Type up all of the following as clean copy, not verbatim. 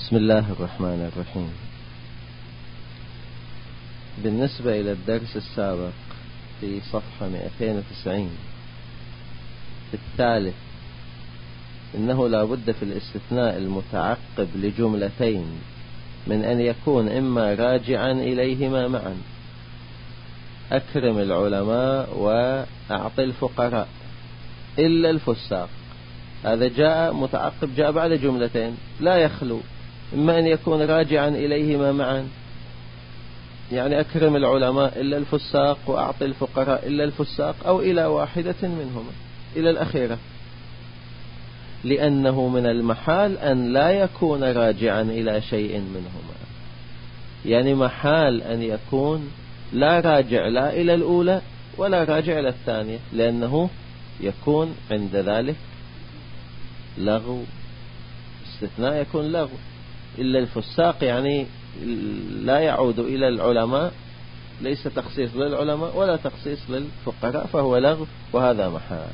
بسم الله الرحمن الرحيم. بالنسبة إلى الدرس السابق في صفحة 290 في الثالث، إنه لا بد في الاستثناء المتعقب لجملتين من أن يكون إما راجعا إليهما معا، أكرم العلماء وأعط الفقراء إلا الفساق. هذا جاء متعقب، جاء بعد جملتين، لا يخلو إما أن يكون راجعا إليهما معا، يعني أكرم العلماء إلا الفساق وأعط الفقراء إلا الفساق، أو إلى واحدة منهما إلى الأخيرة، لأنه من المحال أن لا يكون راجعا إلى شيء منهما، يعني محال أن يكون لا راجع لا إلى الأولى ولا راجع إلى الثانية، لأنه يكون عند ذلك لغو، استثناء يكون لغو. إلا الفساق يعني لا يعود إلى العلماء، ليس تخصيص للعلماء ولا تخصيص للفقراء، فهو لغو، وهذا محال.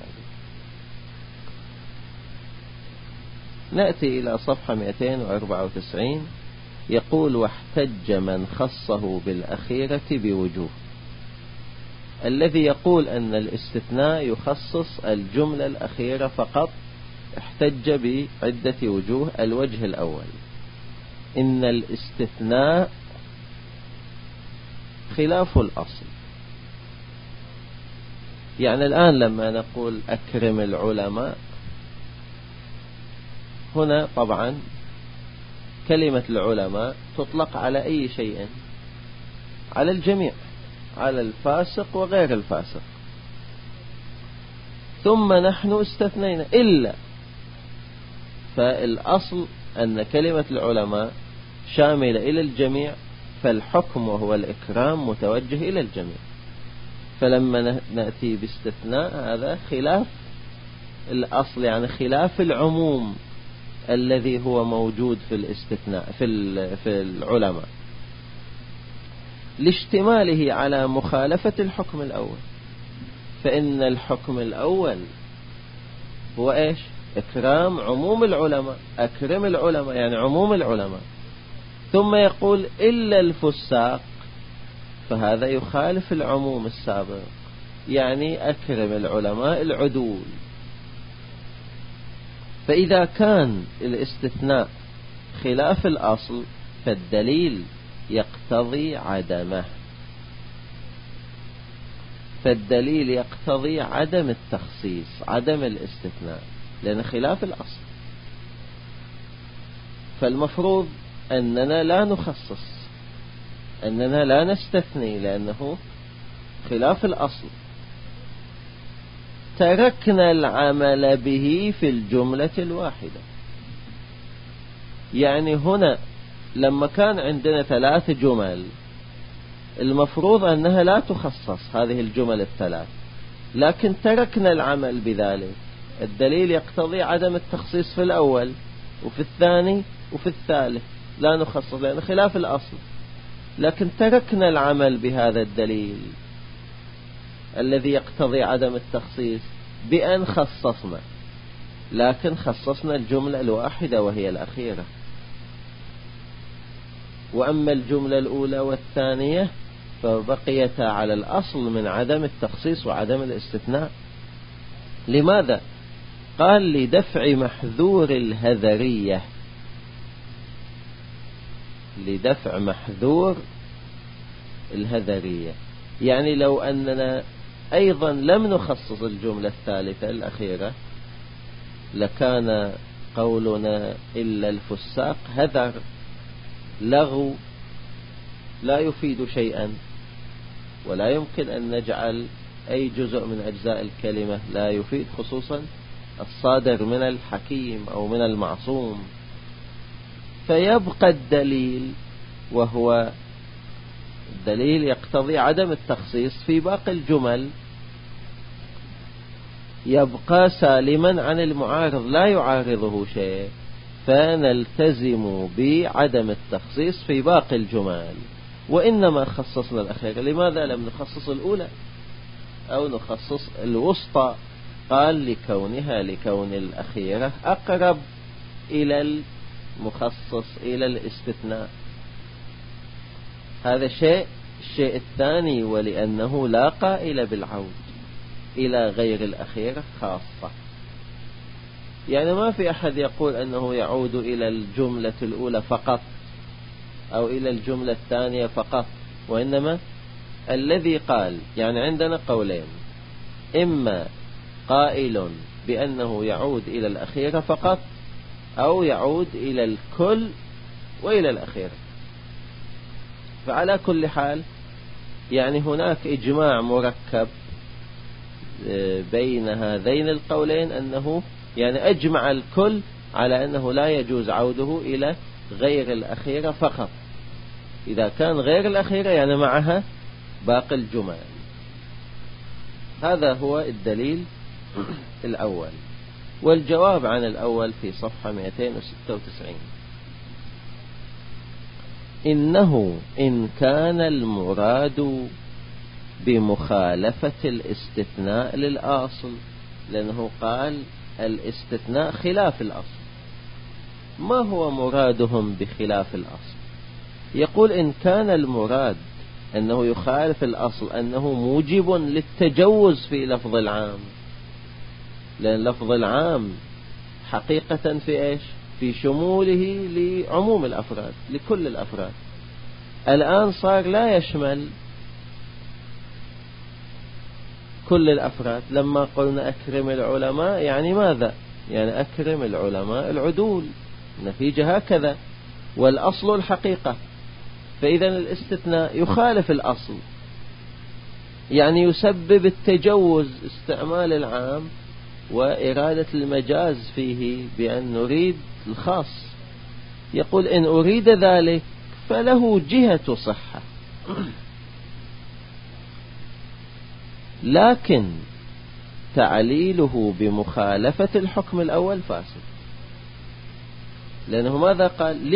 نأتي إلى صفحة 294. يقول: واحتج من خصه بالأخيرة بوجوه. الذي يقول أن الاستثناء يخصص الجملة الأخيرة فقط احتج بعدة وجوه. الوجه الأول: إن الاستثناء خلاف الأصل. يعني الآن لما نقول أكرم العلماء، هنا طبعا كلمة العلماء تطلق على أي شيء، على الجميع، على الفاسق وغير الفاسق. ثم نحن استثنينا إلا، فالأصل أن كلمة العلماء شاملة إلى الجميع، فالحكم وهو الإكرام متوجه إلى الجميع. فلما نأتي باستثناء، هذا خلاف الأصل، يعني خلاف العموم الذي هو موجود في الاستثناء في العلماء، لاشتماله على مخالفة الحكم الأول. فإن الحكم الأول هو إيش؟ إكرام عموم العلماء، أكرم العلماء يعني عموم العلماء. ثم يقول إلا الفساق، فهذا يخالف العموم السابق، يعني أكرم العلماء العدول. فإذا كان الاستثناء خلاف الأصل، فالدليل يقتضي عدمه، فالدليل يقتضي عدم التخصيص، عدم الاستثناء، لأن خلاف الأصل. فالمفروض أننا لا نخصص، أننا لا نستثني، لأنه خلاف الأصل. تركنا العمل به في الجملة الواحدة. يعني هنا لما كان عندنا 3 جمل، المفروض أنها لا تخصص هذه الجمل ال3، لكن تركنا العمل بذلك. الدليل يقتضي عدم التخصيص في الأول وفي الثاني وفي الثالث، لا نخصص لأن خلاف الأصل، لكن تركنا العمل بهذا الدليل الذي يقتضي عدم التخصيص بأن خصصنا، لكن خصصنا الجملة الواحدة وهي الأخيرة. وأما الجملة الأولى والثانية فبقيتا على الأصل من عدم التخصيص وعدم الاستثناء. لماذا؟ قال: لدفع محذور الهذرية. لدفع محذور الهذرية، يعني لو أننا أيضا لم نخصص الجملة الثالثة الأخيرة، لكان قولنا إلا الفساق هذر، لغو، لا يفيد شيئا، ولا يمكن أن نجعل أي جزء من أجزاء الكلمة لا يفيد، خصوصا الصادر من الحكيم أو من المعصوم. فيبقى الدليل، وهو الدليل يقتضي عدم التخصيص في باقي الجمل، يبقى سالما عن المعارض، لا يعارضه شيء، فنلتزم بعدم التخصيص في باقي الجمل، وإنما خصصنا الأخيرة. لماذا لم نخصص الأولى أو نخصص الوسطى؟ قال: لكون الأخيرة أقرب إلى مخصص إلى الاستثناء. هذا شيء. الشيء الثاني ولأنه لا قائل بالعود إلى غير الأخيرة خاصة، يعني ما في أحد يقول أنه يعود إلى الجملة الأولى فقط أو إلى الجملة الثانية فقط، وإنما الذي قال، يعني عندنا قولين: إما قائل بأنه يعود إلى الأخيرة فقط، أو يعود إلى الكل وإلى الأخيرة. فعلى كل حال يعني هناك إجماع مركب بين هذين القولين، أنه يعني أجمع الكل على أنه لا يجوز عوده إلى غير الأخيرة فقط. إذا كان غير الأخيرة يعني معها باقي الجمل. هذا هو الدليل الأول. والجواب عن الأول في صفحة 296: إنه إن كان المراد بمخالفة الاستثناء للأصل، لأنه قال الاستثناء خلاف الأصل. ما هو مرادهم بخلاف الأصل؟ يقول إن كان المراد أنه يخالف الأصل، أنه موجب للتجوز في لفظ العام، لأن لفظ العام حقيقة في إيش؟ في شموله لعموم الأفراد، لكل الأفراد. الآن صار لا يشمل كل الأفراد. لما قلنا أكرم العلماء يعني ماذا؟ يعني أكرم العلماء العدول، نتيجة هكذا، والأصل الحقيقة. فإذا الاستثناء يخالف الأصل، يعني يسبب التجوز، استعمال العام وإرادة المجاز فيه بأن نريد الخاص. يقول إن أريد ذلك فله جهة صحة، لكن تعليله بمخالفة الحكم الأول فاسد. لأنه ماذا قال؟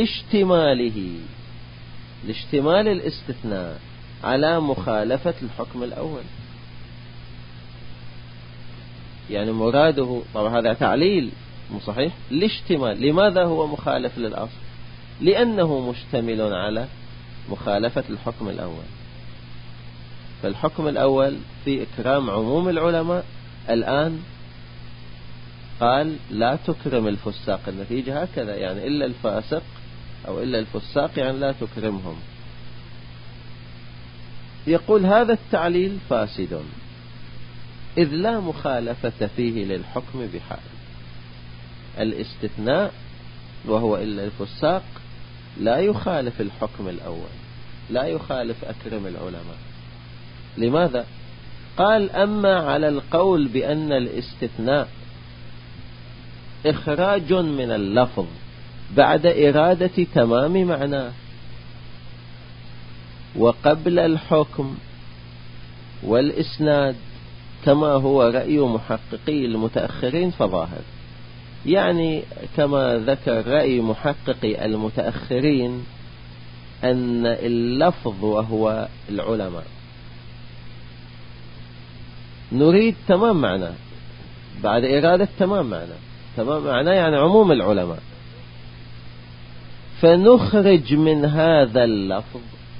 لاشتمال الاستثناء على مخالفة الحكم الأول. يعني مراده طبعا هذا تعليل مو صحيح. الاشتمال لماذا هو مخالف للأصل؟ لأنه مشتمل على مخالفة الحكم الأول. فالحكم الأول في إكرام عموم العلماء، الآن قال لا تكرم الفساق، النتيجة هكذا، يعني إلا الفاسق أو إلا الفساق يعني لا تكرمهم. يقول هذا التعليل فاسد، إذ لا مخالفة فيه للحكم بحال. الاستثناء وهو إلا الفساق لا يخالف الحكم الأول، لا يخالف أكرم العلماء. لماذا؟ قال أما على القول بأن الاستثناء إخراج من اللفظ بعد إرادة تمام معناه وقبل الحكم والإسناد، كما هو رأي محققي المتأخرين فظاهر. يعني كما ذكر رأي محققي المتأخرين أن اللفظ وهو العلماء نريد تمام معنى بعد إرادة تمام معنى. تمام معنى يعني عموم العلماء، فنخرج من هذا اللفظ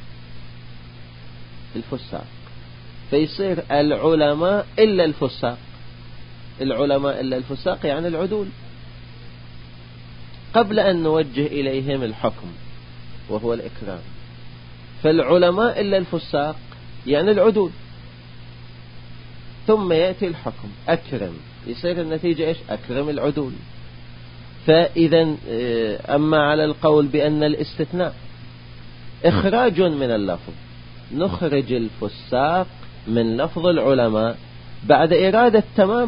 الفساق، فيصير العلماء إلا الفساق. العلماء إلا الفساق يعني العدول، قبل أن نوجه إليهم الحكم وهو الإكرام. فالعلماء إلا الفساق يعني العدول، ثم يأتي الحكم أكرم، يصير النتيجة إيش؟ أكرم العدول. فإذا أما على القول بأن الاستثناء إخراج من اللفظ، نخرج الفساق من لفظ العلماء بعد إرادة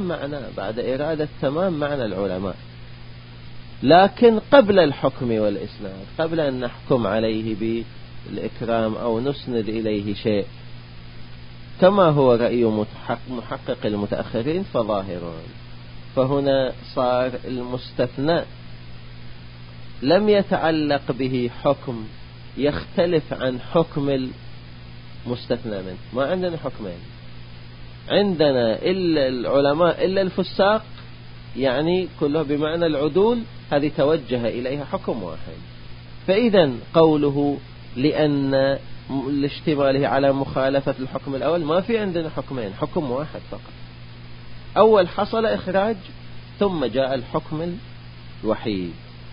تمام معنى العلماء، لكن قبل الحكم والإسناد، قبل أن نحكم عليه بالإكرام أو نسند إليه شيء، كما هو رأي محقق المتأخرين فظاهرون. فهنا صار المستثنى لم يتعلق به حكم يختلف عن حكم المستثنى منه. ما عندنا حكمين، عندنا إلا العلماء إلا الفساق، يعني كلها بمعنى العدول، هذه توجه إليها حكم واحد. فإذا قوله لأن لاشتماله على مخالفة الحكم الأول، ما في عندنا حكمين، حكم واحد فقط. أول حصل إخراج ثم جاء الحكم الوحيد.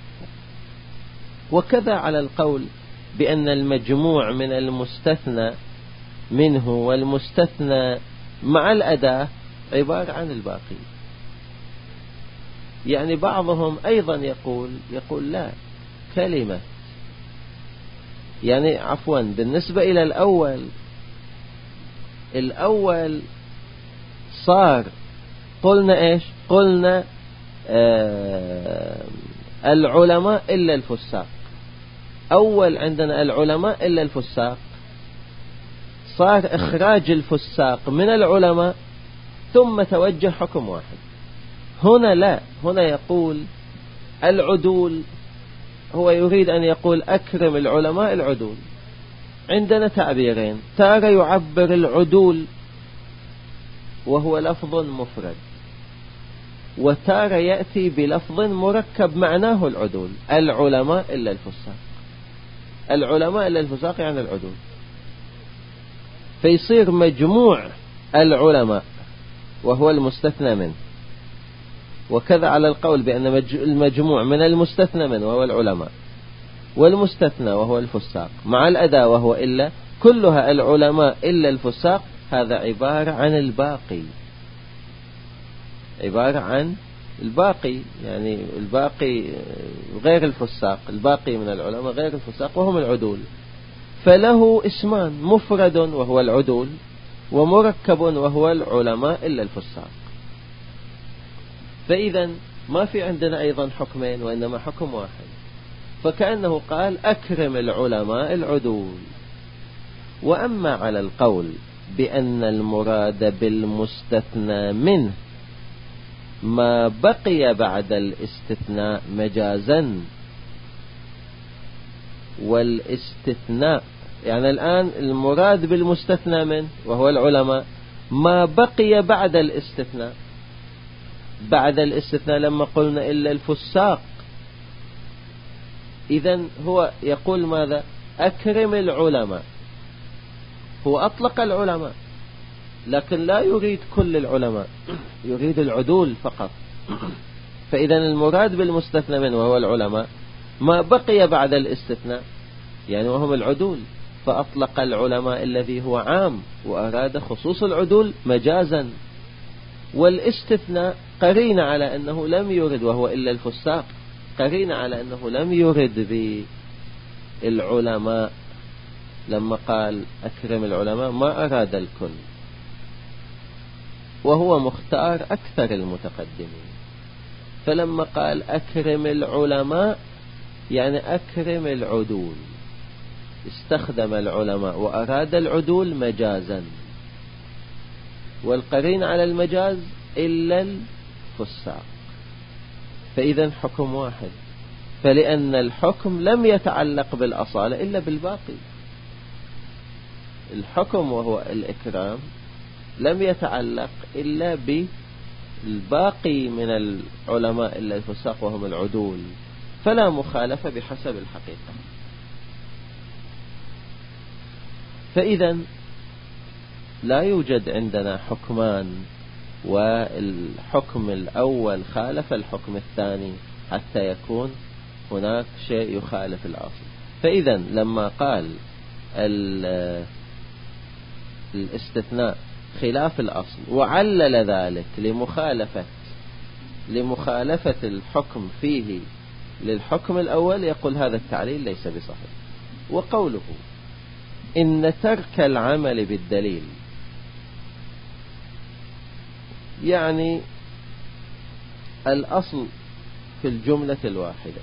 وكذا على القول بأن المجموع من المستثنى منه والمستثنى مع الأداة عبارة عن الباقي. يعني بعضهم أيضا يقول لا، كلمة يعني عفوا بالنسبة إلى الأول صار قلنا إيش؟ قلنا العلماء إلا الفساق. أول عندنا العلماء إلا الفساق، صار إخراج الفساق من العلماء ثم توجه حكم واحد. هنا لا، هنا يقول العدول، هو يريد أن يقول أكرم العلماء العدول. عندنا تعبيرين، تارة يعبر العدول وهو لفظ مفرد، وتارة يأتي بلفظ مركب معناه العدول، العلماء إلا الفساق. العلماء إلا الفساق يعني العدول، فيصير مجموع العلماء وهو المستثنى منه. وكذا على القول بأن المجموع من المستثنى منه وهو العلماء والمستثنى وهو الفساق مع الأداة وهو إلا، كلها العلماء إلا الفساق، هذا عبارة عن الباقي، عبارة عن الباقي، يعني الباقي غير الفساق، الباقي من العلماء غير الفساق وهم العدول. فله اسمان، مفرد وهو العدول، ومركب وهو العلماء إلا الفساق. فإذا ما في عندنا أيضا حكمين وإنما حكم واحد. فكأنه قال أكرم العلماء العدول. وأما على القول بأن المراد بالمستثنى منه ما بقي بعد الاستثناء مجازا، والاستثناء يعني الآن المراد بالمستثنى منه وهو العلماء ما بقي بعد الاستثناء. بعد الاستثناء لما قلنا إلا الفساق، إذن هو يقول ماذا؟ أكرم العلماء. هو أطلق العلماء لكن لا يريد كل العلماء، يريد العدول فقط. فإذا المراد بالمستثنى منه وهو العلماء ما بقي بعد الاستثناء، يعني وهم العدول، فأطلق العلماء الذي هو عام وأراد خصوص العدول مجازا. والاستثناء قرين على أنه لم يرد وهو إلا الفساق، قرين على أنه لم يرد بالعلماء. لما قال أكرم العلماء ما أراد الكل، وهو مختار أكثر المتقدمين. فلما قال أكرم العلماء يعني أكرم العدول، استخدم العلماء وأراد العدول مجازا، والقرين على المجاز إلا الفساق. فإذا حكم واحد، فلأن الحكم لم يتعلق بالأصالة إلا بالباقي. الحكم وهو الإكرام لم يتعلق إلا بالباقي من العلماء إلا الفساق وهم العدول، فلا مخالفة بحسب الحقيقة. فإذا لا يوجد عندنا حكمان والحكم الأول خالف الحكم الثاني حتى يكون هناك شيء يخالف الأصل. فإذا لما قال الاستثناء خلاف الأصل وعلل ذلك لمخالفة الحكم فيه للحكم الأول، يقول هذا التعليل ليس بصحيح. وقوله إن ترك العمل بالدليل، يعني الأصل في الجملة الواحدة،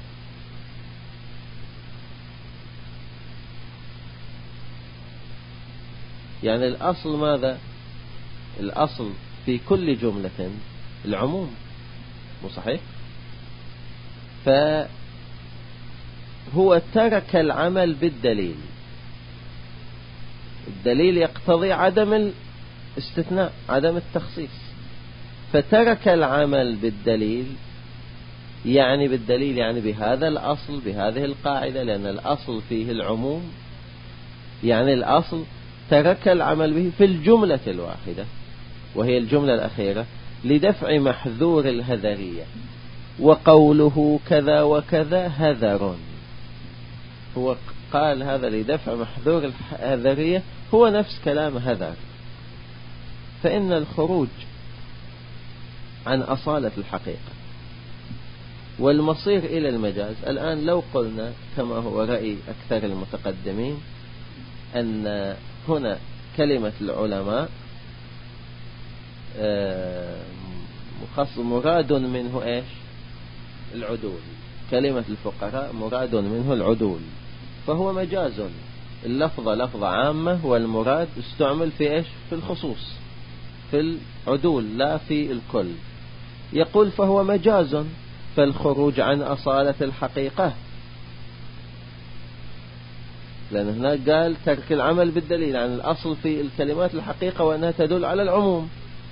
يعني الأصل ماذا؟ الأصل في كل جملة العموم، مو صحيح؟ فهو ترك العمل بالدليل. الدليل يقتضي عدم الاستثناء، عدم التخصيص. فترك العمل بالدليل، يعني بالدليل يعني بهذا الأصل، بهذه القاعدة، لأن الأصل فيه العموم، يعني الأصل ترك العمل به في الجملة الواحدة وهي الجملة الأخيرة لدفع محذور الهذرية. وقوله كذا وكذا هذر، هو قال هذا لدفع محذور الهذرية، هو نفس كلام هذر. فإن الخروج عن أصالة الحقيقة والمصير إلى المجاز، الآن لو قلنا كما هو رأي أكثر المتقدمين أن هنا كلمة العلماء مراد منه إيش؟ العدول. كلمة الفقهاء مراد منه العدول، فهو مجاز. اللفظة لفظة عامة والمراد استعمل في إيش؟ في الخصوص، في العدول لا في الكل. يقول فهو مجاز، فالخروج عن أصالة الحقيقة، لأن هناك قال ترك العمل بالدليل عن الأصل في الكلمات الحقيقة وأنها تدل على العموم.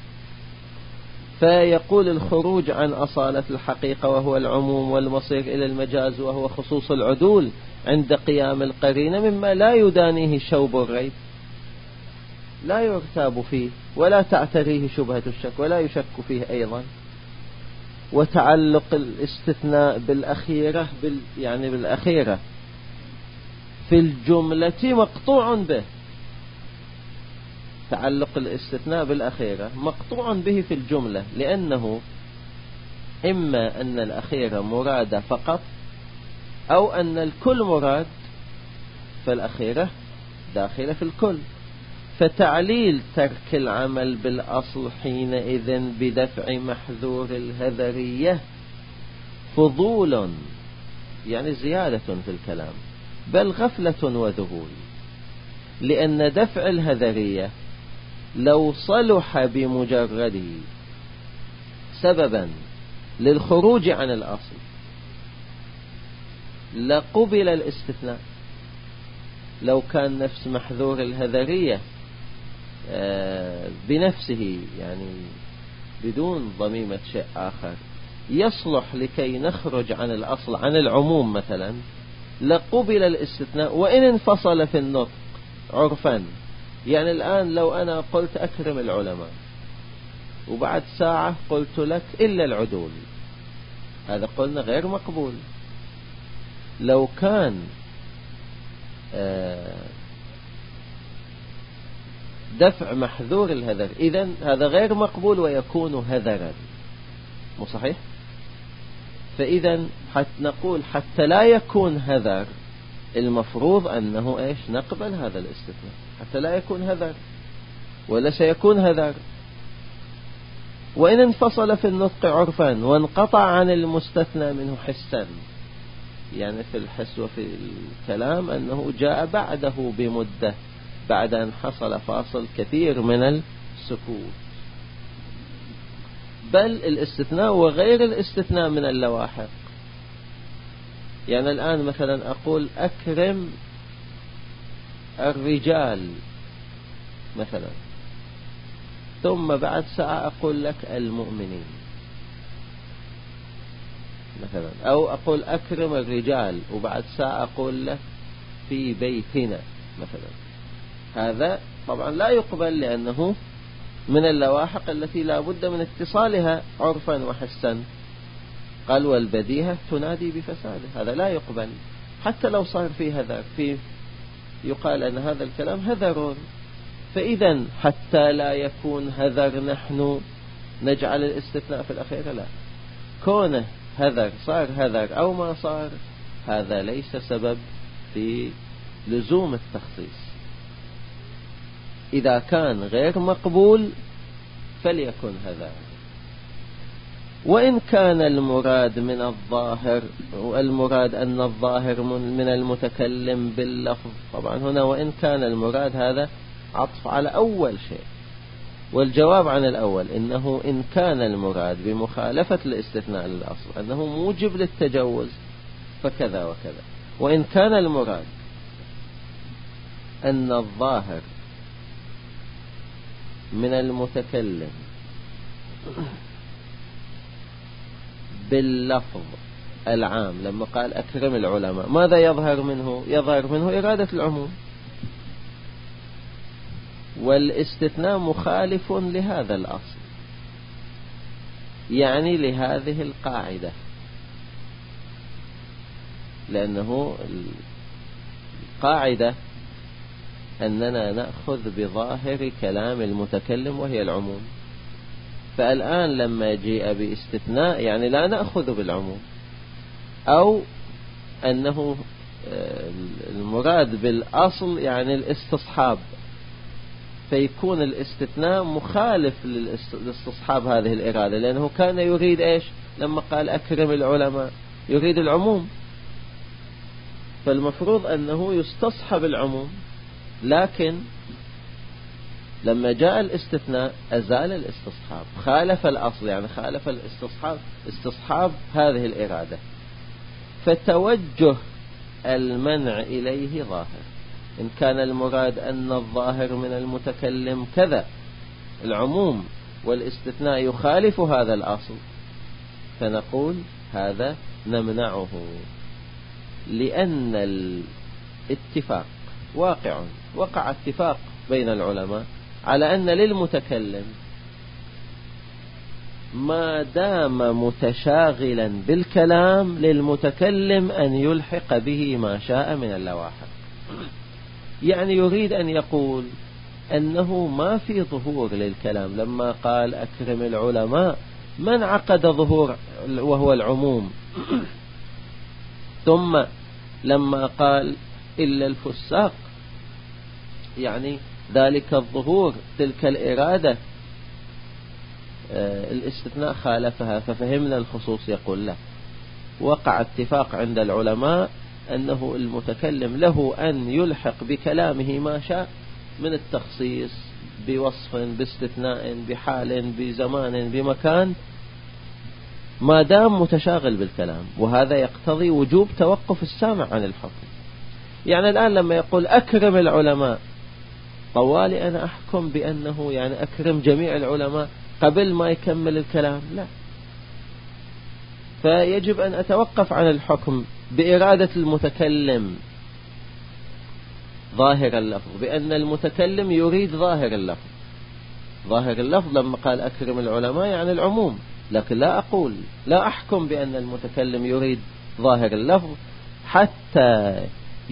فيقول الخروج عن أصالة الحقيقة وهو العموم والمصير إلى المجاز وهو خصوص العدول عند قيام القرينة مما لا يدانيه شوب الريب، لا يرتاب فيه ولا تعتريه شبهة الشك ولا يشك فيه أيضا. وتعلق الاستثناء بالأخيرة يعني بالأخيرة في الجملة مقطوع به. تعلق الاستثناء بالأخيرة مقطوع به في الجملة، لأنه إما أن الأخيرة مرادة فقط أو أن الكل مراد، فالأخيرة داخلة في الكل. فتعليل ترك العمل بالأصل حينئذ بدفع محذور الهذرية فضول، يعني زيادة في الكلام، بل غفلة وذهول. لأن دفع الهذرية لو صلح بمجرده سببا للخروج عن الأصل لقبل الاستثناء. لو كان نفس محذور الهذرية بنفسه، يعني بدون ضميمة شيء آخر، يصلح لكي نخرج عن الأصل عن العموم مثلا، لقبل الاستثناء وإن انفصل في النطق عرفا. يعني الآن لو أنا قلت أكرم العلماء وبعد ساعة قلت لك إلا العدول، هذا قلنا غير مقبول. لو كان دفع محذور الهذر إذن هذا غير مقبول ويكون هذرا، مو صحيح؟ فإذا نقول حتى لا يكون هذر المفروض أنه إيش؟ نقبل هذا الاستثناء حتى لا يكون هذر، ولا سيكون هذر. وإن انفصل في النطق عرفا وانقطع عن المستثنى منه حسا، يعني في الحس وفي الكلام أنه جاء بعده بمدة بعد أن حصل فاصل كثير من السكوت. بل الاستثناء وغير الاستثناء من اللواحق. يعني الآن مثلا أقول أكرم الرجال مثلا، ثم بعد ساعة أقول لك المؤمنين مثلا، أو أقول أكرم الرجال وبعد ساعة أقول لك في بيتنا مثلا. هذا طبعا لا يقبل، لأنه من اللواحق التي لا بد من اتصالها عرفا وحسا. قال والبديهة تنادي بفساده، هذا لا يقبل حتى لو صار فيه هذر، يقال أن هذا الكلام هذر. فإذا حتى لا يكون هذر نحن نجعل الاستثناء في الأخير، لا، كونه هذر صار هذر أو ما صار هذا ليس سبب في لزوم التخصيص. إذا كان غير مقبول فليكن هذا. وإن كان المراد من الظاهر، والمراد أن الظاهر من المتكلم باللفظ، طبعا هنا وإن كان المراد هذا عطف على أول شيء، والجواب عن الأول إنه إن كان المراد بمخالفة الاستثناء للأصل أنه موجب للتجوز فكذا وكذا. وإن كان المراد أن الظاهر من المتكلم باللفظ العام لما قال أكرم العلماء، ماذا يظهر منه؟ يظهر منه إرادة العموم، والاستثناء مخالف لهذا الأصل، يعني لهذه القاعدة، لأنه القاعدة أننا نأخذ بظاهر كلام المتكلم وهي العموم. فالآن لما جاء باستثناء يعني لا نأخذ بالعموم، أو أنه المراد بالأصل يعني الاستصحاب، فيكون الاستثناء مخالف لاستصحاب هذه الإرادة، لأنه كان يريد إيش لما قال أكرم العلماء؟ يريد العموم، فالمفروض أنه يستصحب العموم، لكن لما جاء الاستثناء أزال الاستصحاب، خالف الأصل يعني خالف استصحاب هذه الإرادة، فتوجه المنع إليه ظاهر. إن كان المراد أن الظاهر من المتكلم كذا العموم والاستثناء يخالف هذا الأصل، فنقول هذا نمنعه، لأن الاتفاق وقع اتفاق بين العلماء على أن للمتكلم ما دام متشاغلا بالكلام للمتكلم أن يلحق به ما شاء من اللواحق. يعني يريد أن يقول أنه ما في ظهور للكلام، لما قال أكرم العلماء ما انعقد ظهور وهو العموم، ثم لما قال إلا الفساق يعني ذلك الظهور تلك الإرادة الاستثناء خالفها، ففهمنا الخصوص. يقول له وقع اتفاق عند العلماء أنه المتكلم له أن يلحق بكلامه ما شاء من التخصيص بوصف باستثناء بحال بزمان بمكان، ما دام متشاغل بالكلام، وهذا يقتضي وجوب توقف السامع عن الحكم. يعني الآن لما يقول أكرم العلماء، طوالي أنا أحكم بأنه يعني أكرم جميع العلماء قبل ما يكمل الكلام؟ لا، فيجب أن أتوقف عن الحكم بإرادة المتكلم ظاهر اللفظ، بأن المتكلم يريد ظاهر اللفظ. ظاهر اللفظ لما قال أكرم العلماء يعني العموم، لكن لا أحكم بأن المتكلم يريد ظاهر اللفظ حتى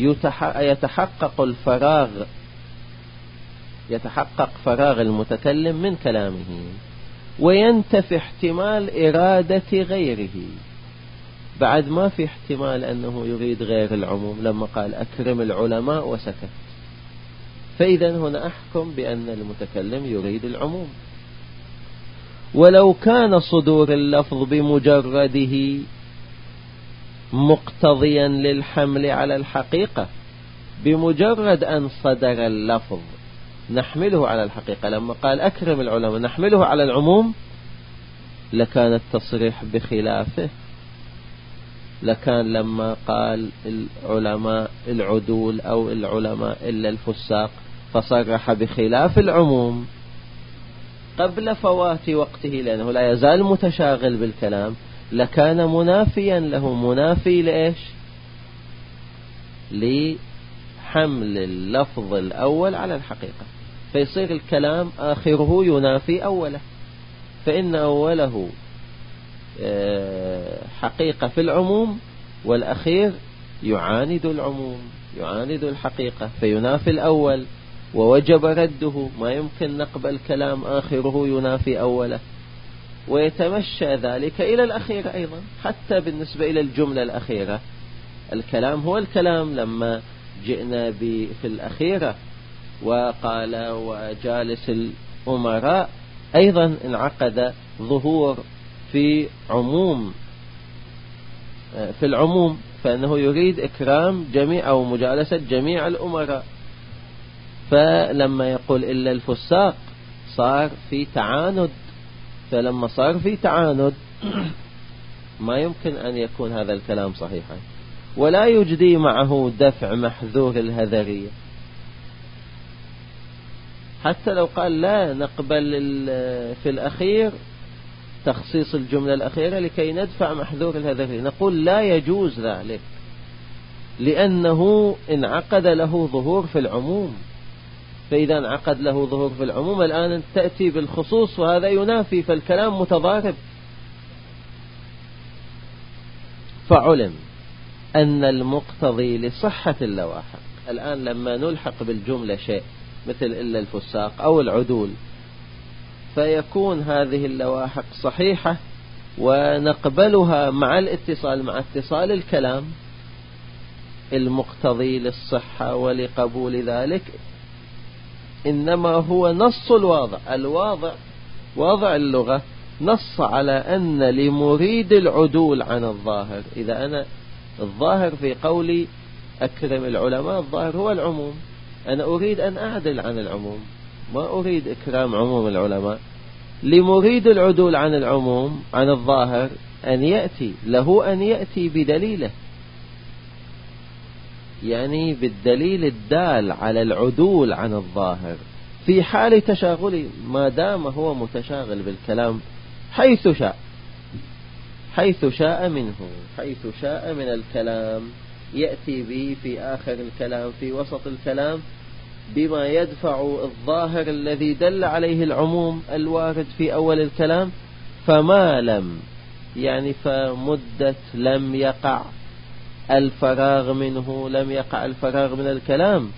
يتحقق فراغ المتكلم من كلامه، وينتفي احتمال إرادة غيره. بعد ما في احتمال أنه يريد غير العموم لما قال أكرم العلماء وسكت، فإذا هنا أحكم بأن المتكلم يريد العموم. ولو كان صدور اللفظ بمجرده مقتضيا للحمل على الحقيقة، بمجرد أن صدر اللفظ نحمله على الحقيقة، لما قال أكرم العلماء نحمله على العموم، لكان التصريح بخلافه. لكان لما قال العلماء العدول أو العلماء إلا الفساق فصرح بخلاف العموم قبل فوات وقته، لأنه لا يزال متشاغل بالكلام، لكان منافيا له، منافي لإيش؟ لحمل اللفظ الأول على الحقيقة، فيصير الكلام آخره ينافي أوله، فإن أوله حقيقة في العموم، والأخير يعاند العموم، يعاند الحقيقة، فينافي الأول، ووجب رده. ما يمكن نقبل كلام آخره ينافي أوله، ويتمشى ذلك إلى الأخير أيضا. حتى بالنسبة إلى الجملة الأخيرة الكلام هو الكلام، لما جئنا في الأخيرة وقال وجالس الأمراء، أيضا انعقد ظهور في العموم، فإنه يريد إكرام جميع أو مجالسة جميع الأمراء. فلما يقول إلا الفساق صار في تعاند، فلما صار في تعاند ما يمكن أن يكون هذا الكلام صحيحا، ولا يجدي معه دفع محذور الهذرية. حتى لو قال لا نقبل في الأخير تخصيص الجملة الأخيرة لكي ندفع محذور الهذفي. نقول لا يجوز ذلك، لأنه انعقد له ظهور في العموم، فإذا انعقد له ظهور في العموم الآن تأتي بالخصوص وهذا ينافي، فالكلام متضارب. فعلم أن المقتضي لصحة اللواحق، الآن لما نلحق بالجملة شيء مثل إلا الفساق أو العدول، فيكون هذه اللواحق صحيحة ونقبلها مع الاتصال، مع اتصال الكلام المقتضي للصحة ولقبول ذلك، إنما هو نص الواضع واضع اللغة نص على أن لمريد العدول عن الظاهر، إذا أنا الظاهر في قولي أكرم العلماء الظاهر هو العموم، أنا أريد أن أعدل عن العموم، ما أريد إكرام عموم العلماء. لمريد العدول عن العموم عن الظاهر أن يأتي بدليله، يعني بالدليل الدال على العدول عن الظاهر في حال تشاغلي، ما دام هو متشاغل بالكلام حيث شاء منه، حيث شاء من الكلام يأتي به في آخر الكلام في وسط الكلام بما يدفع الظاهر الذي دل عليه العموم الوارد في أول الكلام. فما لم يعني فمدة لم يقع الفراغ منه، لم يقع الفراغ من الكلام،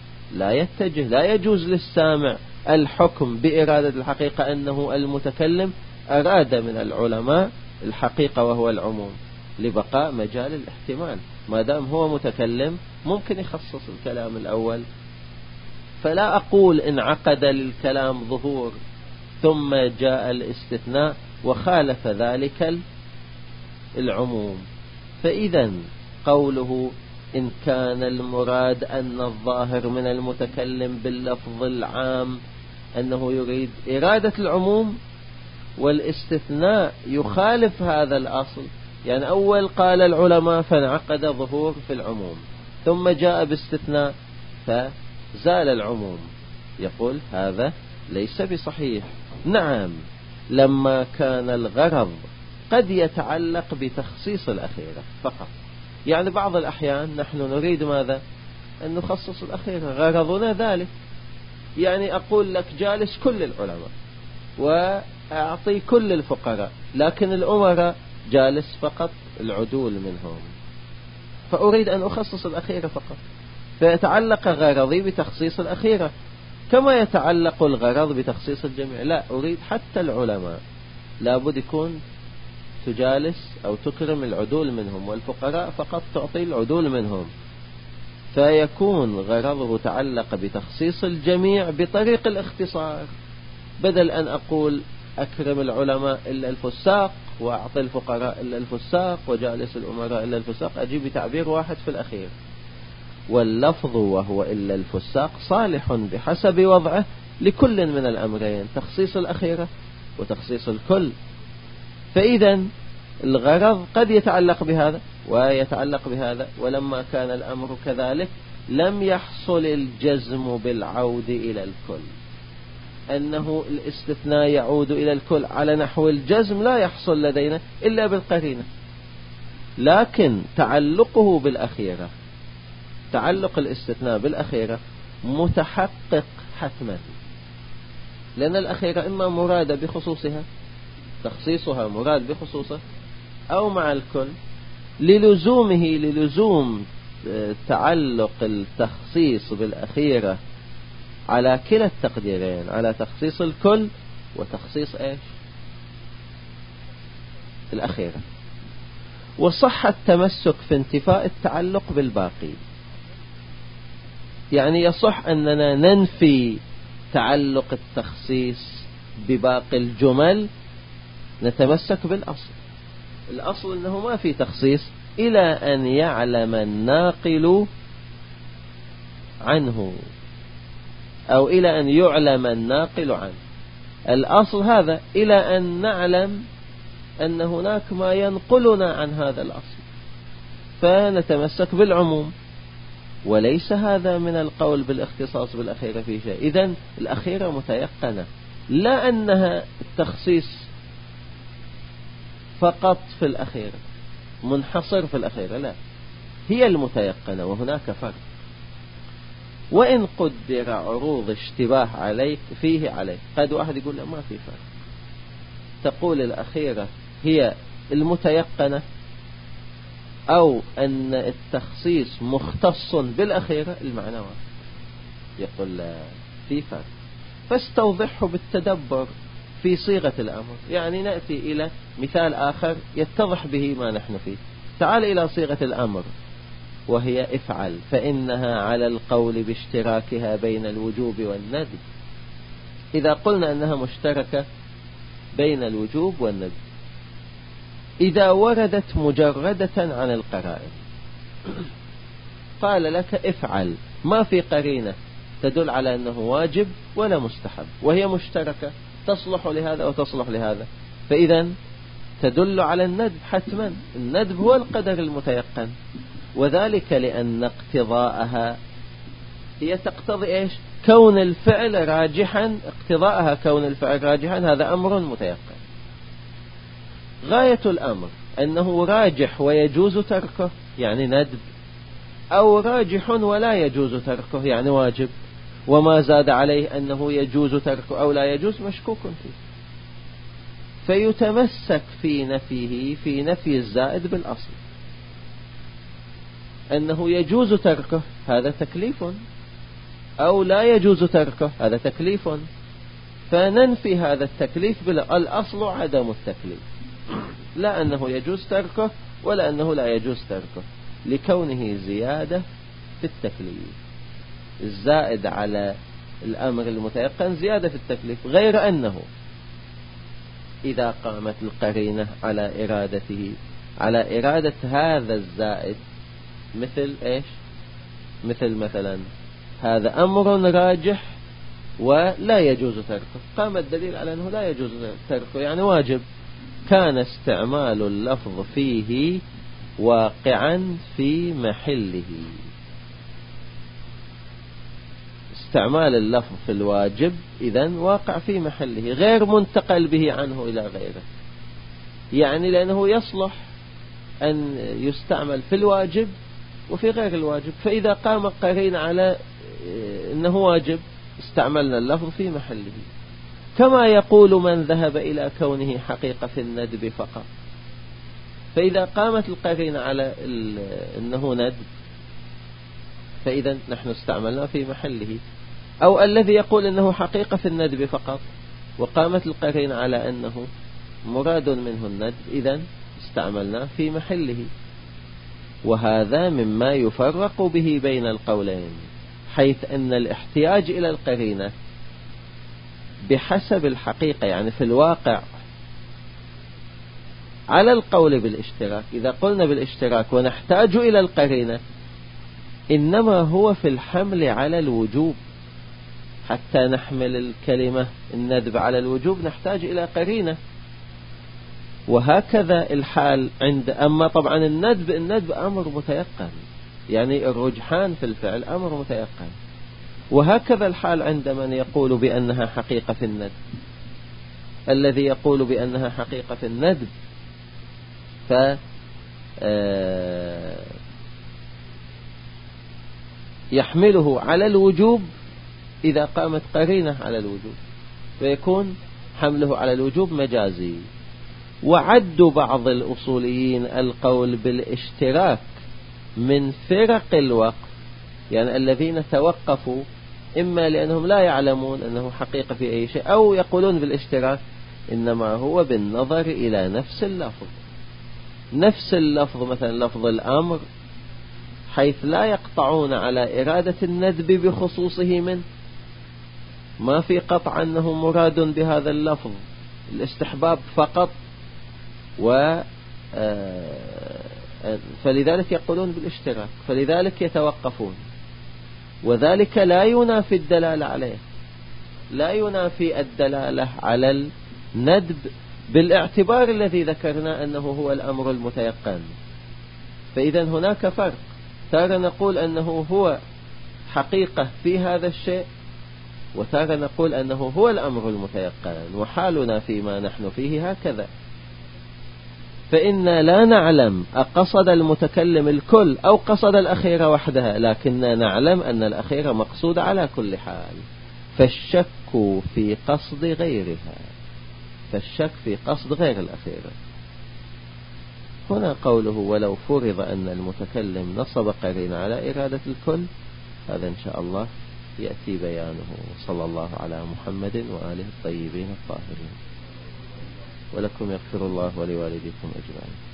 لا يجوز للسامع الحكم بإرادة الحقيقة أنه المتكلم أراد من العلماء الحقيقة وهو العموم، لبقاء مجال الاحتمال، ما دام هو متكلم ممكن يخصص الكلام الأول. فلا أقول انعقد للكلام ظهور ثم جاء الاستثناء وخالف ذلك العموم. فإذا قوله إن كان المراد أن الظاهر من المتكلم باللفظ العام أنه يريد إرادة العموم، والاستثناء يخالف هذا الأصل، يعني أول قال العلماء فانعقد ظهور في العموم، ثم جاء باستثناء فزال العموم، يقول هذا ليس بصحيح. نعم، لما كان الغرض قد يتعلق بتخصيص الأخيرة فقط، يعني بعض الأحيان نحن نريد ماذا؟ أن نخصص الأخيرة، غرضنا ذلك، يعني أقول لك جالس كل العلماء وأعطي كل الفقراء، لكن الأمراء جالس فقط العدول منهم، فأريد أن أخصص الأخيرة فقط، فيتعلق غرضي بتخصيص الأخيرة كما يتعلق الغرض بتخصيص الجميع. لا، أريد حتى العلماء لابد يكون تجالس أو تكرم العدول منهم، والفقراء فقط تعطي العدول منهم، فيكون غرضه تعلق بتخصيص الجميع بطريق الاختصار، بدل أن أقول أكرم العلماء إلا الفساق وأعطي الفقراء إلا الفساق وجالس الأمراء إلا الفساق، أجيب بتعبير واحد في الأخير. واللفظ وهو إلا الفساق صالح بحسب وضعه لكل من الأمرين، تخصيص الأخيرة وتخصيص الكل. فإذا الغرض قد يتعلق بهذا ويتعلق بهذا، ولما كان الأمر كذلك لم يحصل الجزم بالعود إلى الكل، أنه الاستثناء يعود إلى الكل على نحو الجزم لا يحصل لدينا إلا بالقرينة، لكن تعلقه بالأخيرة، تعلق الاستثناء بالأخيرة متحقق حتما، لأن الأخيرة إما مرادة بخصوصها، تخصيصها مراد بخصوصه، أو مع الكل، للزوم تعلق التخصيص بالأخيرة على كلا التقديرين، على تخصيص الكل وتخصيص إيش؟ الأخيرة. وصح التمسك في انتفاء التعلق بالباقي، يعني يصح أننا ننفي تعلق التخصيص بباقي الجمل، نتمسك بالأصل، الأصل أنه ما في تخصيص إلى أن يعلم الناقل عنه، أو إلى أن يعلم الناقل عنه. الأصل هذا إلى أن نعلم أن هناك ما ينقلنا عن هذا الأصل، فنتمسك بالعموم، وليس هذا من القول بالاختصاص بالأخيرة في شيء. إذن الأخيرة متيقنة، لا أنها التخصيص فقط في الأخيرة، منحصر في الأخيرة، لا، هي المتيقنة، وهناك فرق. وإن قدر عروض اشتباه عليك فيه عليك، قد واحد يقول لا، ما في فرق، تقول الأخيرة هي المتيقنة، أو أن التخصيص مختص بالأخيرة، المعنى واحد. يقول لا، في فرق، فاستوضحه بالتدبر في صيغة الأمر. يعني نأتي إلى مثال آخر يتضح به ما نحن فيه. تعال إلى صيغة الأمر، وهي افعل، فإنها على القول باشتراكها بين الوجوب والندب. إذا قلنا أنها مشتركة بين الوجوب والندب، إذا وردت مجردة عن القرائن، قال لك افعل، ما في قرينة تدل على أنه واجب ولا مستحب، وهي مشتركة، تصلح لهذا وتصلح لهذا، فإذا تدل على الندب حتما. الندب هو القدر المتيقن، وذلك لأن اقتضاءها هي تقتضي إيش؟ كون الفعل راجحا، اقتضاءها كون الفعل راجحا، هذا أمر متيقن. غاية الأمر أنه راجح ويجوز تركه، يعني ندب، أو راجح ولا يجوز تركه، يعني واجب، وما زاد عليه أنه يجوز تركه أو لا يجوز مشكوك فيه، فيتمسك في نفيه، في نفي الزائد بالأصل. أنه يجوز تركه هذا تكليف، أو لا يجوز تركه هذا تكليف، فننفي هذا التكليف بالأصل عدم التكليف، لا أنه يجوز تركه ولا أنه لا يجوز تركه، لكونه زيادة في التكليف. الزائد على الأمر المتيقن زيادة في التكليف، غير أنه إذا قامت القرينة على إرادته، على إرادة هذا الزائد، مثل إيش؟ مثلا هذا أمر راجح ولا يجوز تركه، قام الدليل على أنه لا يجوز تركه، يعني واجب، كان استعمال اللفظ فيه واقعا في محله. استعمال اللفظ في الواجب إذن واقع في محله، غير منتقل به عنه إلى غيره، يعني لأنه يصلح أن يستعمل في الواجب وفي غير الواجب، فإذا قام قرين على أنه واجب استعملنا اللفظ في محله. كما يقول من ذهب إلى كونه حقيقة في الندب فقط، فإذا قامت القرين على أنه ندب، فإذا نحن استعملنا في محله. أو الذي يقول أنه حقيقة في الندب فقط، وقامت القرين على أنه مراد منه الندب، إذن استعملنا في محله. وهذا مما يفرق به بين القولين، حيث أن الاحتياج إلى القرينة بحسب الحقيقة، يعني في الواقع، على القول بالاشتراك. إذا قلنا بالاشتراك ونحتاج إلى القرينة، إنما هو في الحمل على الوجوب. حتى نحمل الكلمة الندب على الوجوب نحتاج إلى قرينة، وهكذا الحال عند، أما طبعا الندب أمر متيقن، يعني الرجحان في الفعل أمر متيقن. وهكذا الحال عند من يقول بأنها حقيقة في الندب. الذي يقول بأنها حقيقة في الندب يحمله على الوجوب إذا قامت قرينة على الوجوب، فيكون حمله على الوجوب مجازي. وعد بعض الأصوليين القول بالاشتراك من فرق الوقف، يعني الذين توقفوا إما لأنهم لا يعلمون أنه حقيقة في أي شيء، أو يقولون بالاشتراك إنما هو بالنظر إلى نفس اللفظ. نفس اللفظ، مثلا لفظ الأمر، حيث لا يقطعون على إرادة الندب بخصوصه منه، ما في قطع أنه مراد بهذا اللفظ الاستحباب فقط، فلذلك يقولون بالاشتراك، فلذلك يتوقفون. وذلك لا ينافي الدلالة عليه، لا ينافي الدلالة على الندب بالاعتبار الذي ذكرنا أنه هو الأمر المتيقن. فإذا هناك فرق، تارة نقول أنه هو حقيقة في هذا الشيء، وتارة نقول أنه هو الأمر المتيقن، وحالنا فيما نحن فيه هكذا. فإنا لا نعلم أقصد المتكلم الكل أو قصد الأخيرة وحدها، لكننا نعلم أن الأخيرة مقصودة على كل حال، فالشك في قصد غيرها، فالشك في قصد غير الأخيرة. هنا قوله ولو فرض أن المتكلم نصب قرين على إرادة الكل، هذا إن شاء الله يأتي بيانه. صلى الله على محمد وآله الطيبين الطاهرين. ولكم يغفر الله ولوالديكم أجمعين.